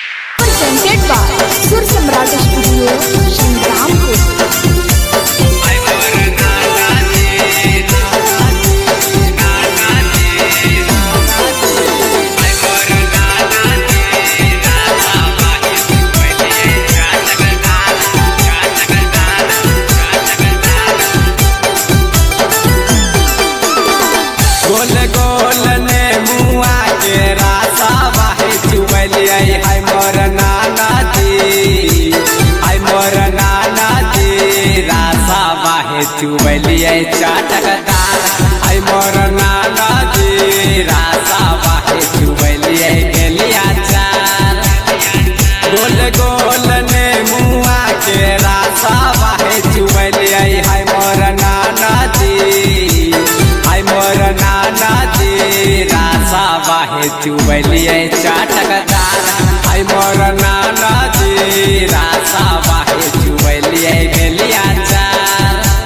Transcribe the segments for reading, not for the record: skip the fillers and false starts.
presented by Sur Samrat Studio, Shangrampur. गोल गोल ने मुआ के रासा बाहे चुबलिया है मोर नाना जी, है मोर नाना जी रासा बाहे चुबलिया चाटकदार, है मोर नाना जी रासा बाहे चुबलिया गेलिया चार। गोल गोल ने मुआ के रासा बाहे चुबलिया है मोर नाना जी, है मोर नाना जी रासा बाहे चुबलिया चाटकदार, है मोर नाना जी रासा बाहे चुबलिया गेलिया चार।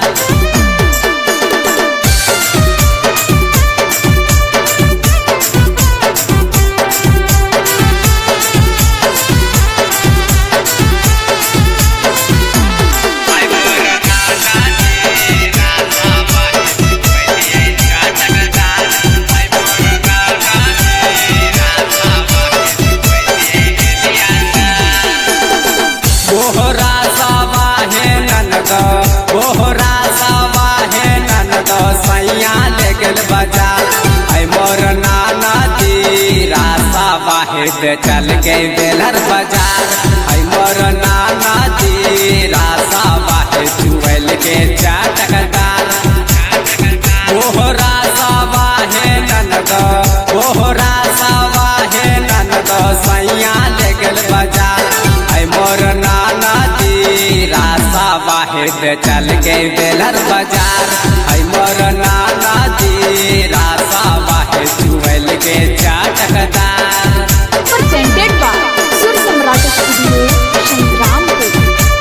बोहरा सावा है ननद, बोहरा सावा है ननद सैया ले गेल बाजार, है मोर नाना जी रासा बाहे दे चल के बेलर बाजार, है मोर नाना जी रासा बाहे चुबल के चाटकदार। बोहरा सावा है ननद, बोहरा सावा है ननद सैया ले गेल बाजार, है मोर नाना जी रासा बाहे दे चल के बेलर बाजार, है मोर नाना जी रासा बाहे चुबल के चाटकदार। Presented by Sur Samrat Studio, Shangrampur.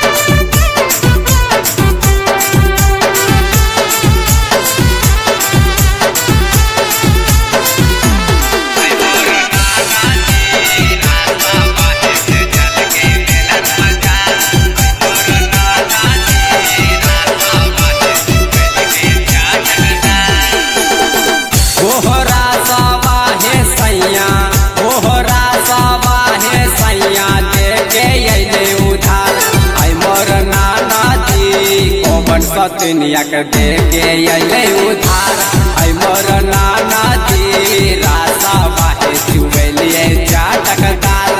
Bohra सावा है सैया, बोहरा सावा है सैया दे के अइले उधार, है मोर नाना जी कोमन सतनिया के दे के अइले उधार, है मोर नाना जी रासा बाहे चुबलिया चाटकदार।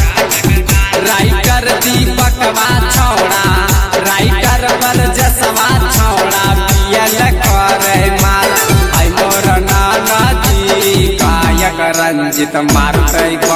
राइटर दीपक वा छौड़ा, राइटर बरजसवा छौड़ा पियल करे मार, है मोर नाना जी गायक रंजित मारते